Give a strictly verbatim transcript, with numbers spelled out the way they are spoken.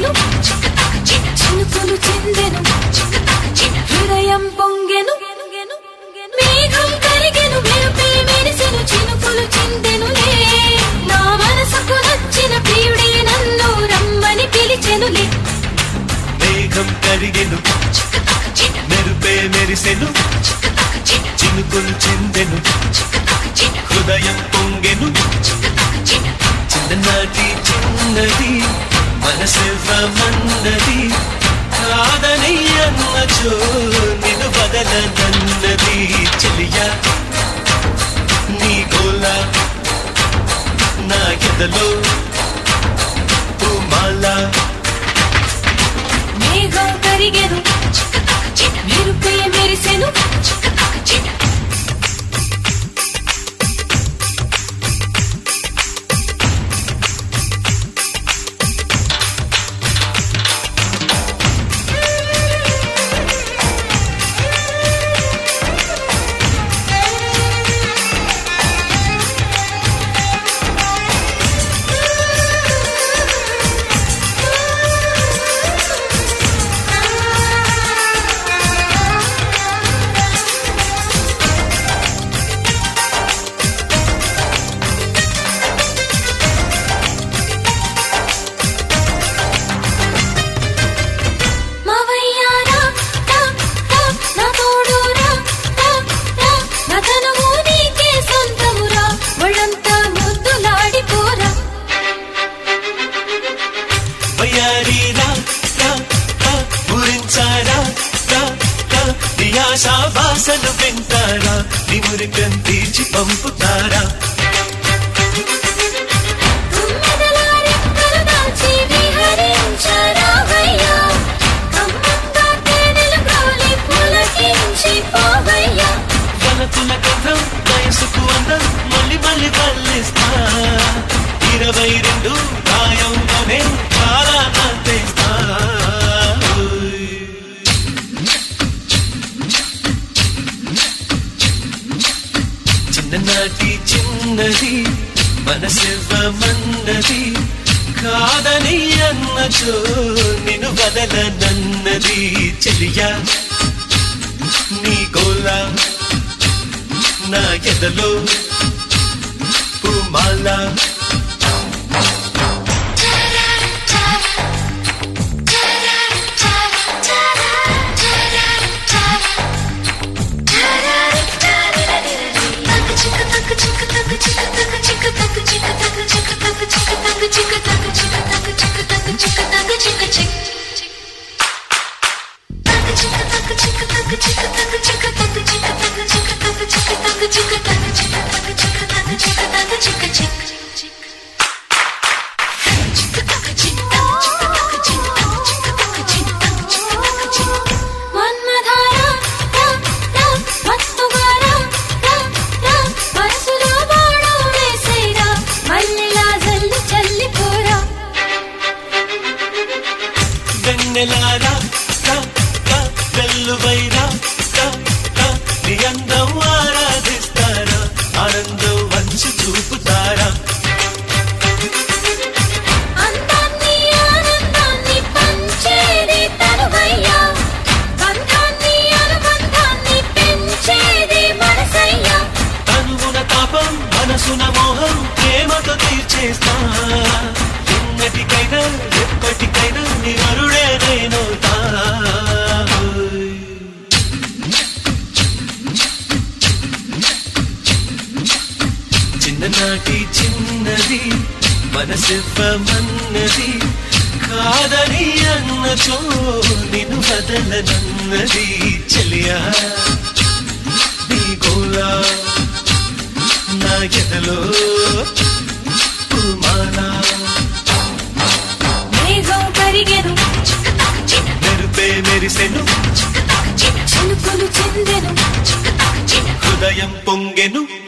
కరిగెను చినుకులు చిందెను హృదయం పొంగెను మేఘం కరిగెను మెరుపే మెరిసెను చినుకులు చిందెనులే నా మనసుకు నచ్చిన ప్రియుడే నన్ను రమ్మని పిలిచెనులే మేఘం కరిగెను మెరుపే మెరిసెను చినుకులు చిందెను హృదయం పొంగెను చిన్ననాటి చిన్నది మనసివ్వమన్నది కాదని అన్నచో నిన్ను వదలనన్నది చెలియా నీ గోల నా ఎదలో పూమాల మేఘం కరిగెను మెరుపే మెరిసెను ఆశాభాసలు వింటారా నిమురికం తీర్చి పంపుతారా వలపుల కథం వయసుకు అందం మళ్ళీ మళ్ళీ పల్లిస్తా ఇరవై రెండు గాయంలోనే చాలా అంతేస్తా చిన్ననాటి చిన్నది మనసివ్వమన్నది కాదని అన్నచో నిన్ను వదలనన్నది చెలియా నీ గోల నా ఎదలో పూమాల వెన్నెలారా వెల్లువైరా నీ అందం ఆరాధిస్తారా ఆనందం వంచి చూపుతారా తనువున తాపం మనసున మోహం ప్రేమతో తీర్చేస్తా ఎన్నటికైనా ఎప్పటికైనా నీ వరుడే నేనవుతా చిన్ననాటి చిన్నది మనసివ్వమన్నది కాదని అన్నచో నిన్ను వదలనన్నది చెలియా నీ గోల నా ఎదలో పూమాల మేఘం కరిగెను మెరుపే మెరిసెను చినుకులు చిందెను హృదయం పొంగెను